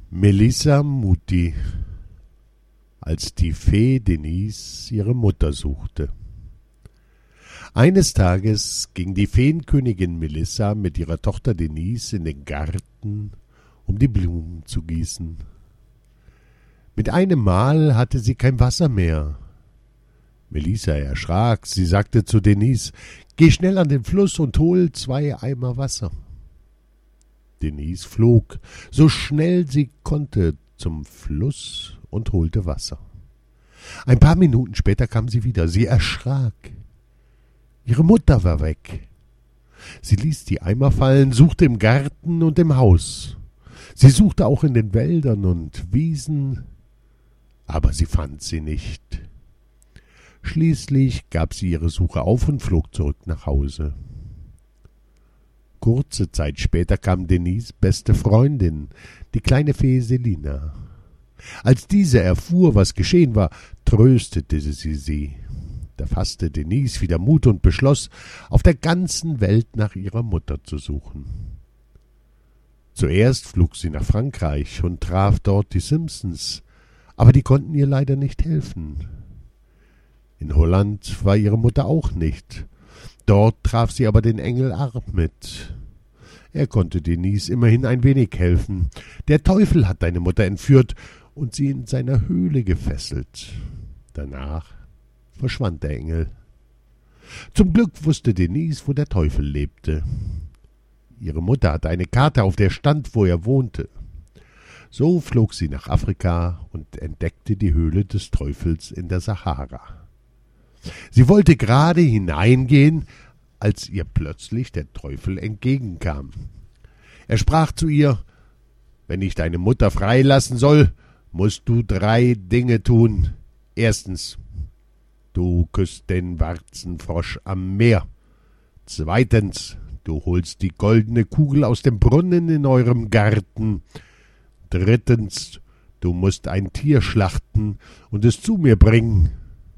Melissa Muti, als die Fee Denise ihre Mutter suchte. Eines Tages ging die Feenkönigin Melissa mit ihrer Tochter Denise in den Garten, um die Blumen zu gießen. Mit einem Mal hatte sie kein Wasser mehr. Melissa erschrak, sie sagte zu Denise: »Geh schnell an den Fluss und hol 2 Eimer Wasser.« Denise flog, so schnell sie konnte, zum Fluss und holte Wasser. Ein paar Minuten später kam sie wieder. Sie erschrak. Ihre Mutter war weg. Sie ließ die Eimer fallen, suchte im Garten und im Haus. Sie suchte auch in den Wäldern und Wiesen, aber sie fand sie nicht. Schließlich gab sie ihre Suche auf und flog zurück nach Hause. Kurze Zeit später kam Denise' beste Freundin, die kleine Fee Selina. Als diese erfuhr, was geschehen war, tröstete sie. Da fasste Denise wieder Mut und beschloss, auf der ganzen Welt nach ihrer Mutter zu suchen. Zuerst flog sie nach Frankreich und traf dort die Simpsons, aber die konnten ihr leider nicht helfen. In Holland war ihre Mutter auch nicht. Dort traf sie aber den Engel Ahmed. Er konnte Denise immerhin ein wenig helfen. Der Teufel hat deine Mutter entführt und sie in seiner Höhle gefesselt. Danach verschwand der Engel. Zum Glück wusste Denise, wo der Teufel lebte. Ihre Mutter hatte eine Karte, auf der stand, wo er wohnte. So flog sie nach Afrika und entdeckte die Höhle des Teufels in der Sahara. Sie wollte gerade hineingehen, als ihr plötzlich der Teufel entgegenkam. Er sprach zu ihr: »Wenn ich deine Mutter freilassen soll, musst du 3 Dinge tun. Erstens, du küsst den Warzenfrosch am Meer. Zweitens, du holst die goldene Kugel aus dem Brunnen in eurem Garten. Drittens, du musst ein Tier schlachten und es zu mir bringen.«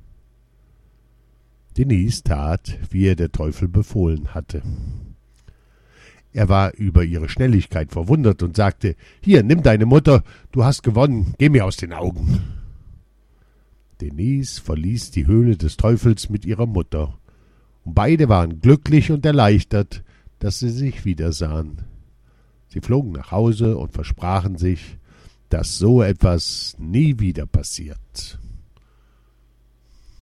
Denise tat, wie ihr der Teufel befohlen hatte. Er war über ihre Schnelligkeit verwundert und sagte: »Hier, nimm deine Mutter, du hast gewonnen, geh mir aus den Augen.« Denise verließ die Höhle des Teufels mit ihrer Mutter, und beide waren glücklich und erleichtert, dass sie sich wiedersahen. Sie flogen nach Hause und versprachen sich, dass so etwas nie wieder passiert.